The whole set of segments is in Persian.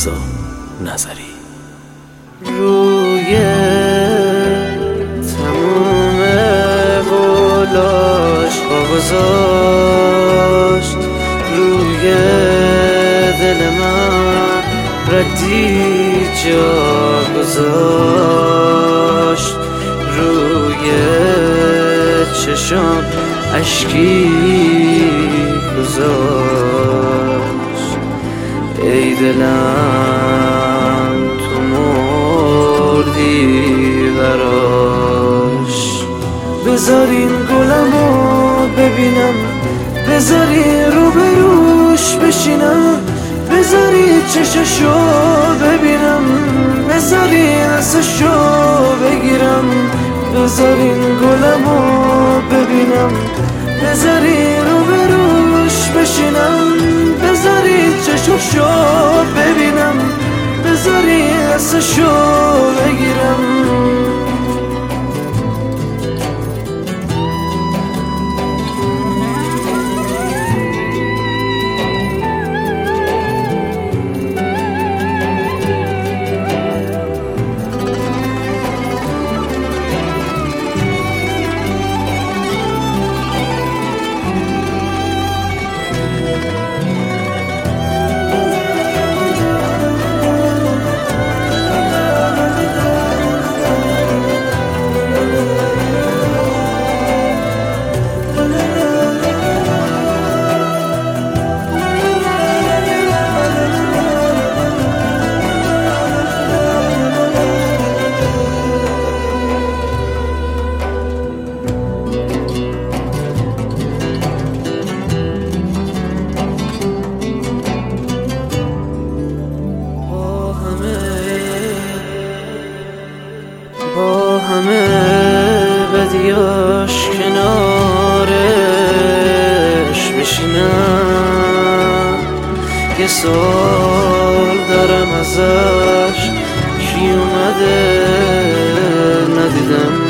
رضا نظری. روی تموم قولاش گذاشت، روی دل من ردی جا گذاشت، روی چشم اشکی گذاشت. ای دلم تو مردی براش. بذارین گلمو ببینم، بذاری روبروش بشینم، بذاری چششو ببینم، بذاری دستشو بگیرم، بذارین گلمو ببینم، بذاری روبروش بشینم، بذاری چششو ببینم، بذاری دستشو بگیرم. با همه بدیاش کنارش بشینم، یه سال دارم ازش کی اومده ندیدم،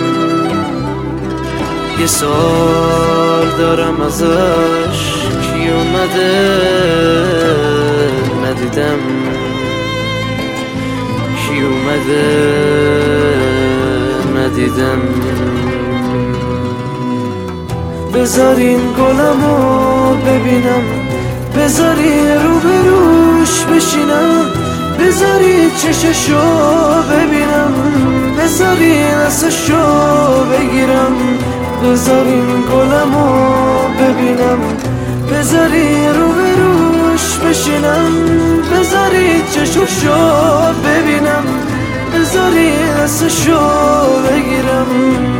یه سال دارم ازش کی اومده ندیدم، کی اومده ندیدم. بذارین گلمو ببینم، بذاری روبروش بشینم، بذاری چششو ببینم، بذاری دستشو بگیرم، بذارین گلمو ببینم، بذاری روبروش بشینم، بذاری چششو ببینم، بذاری دستشو بگیرم.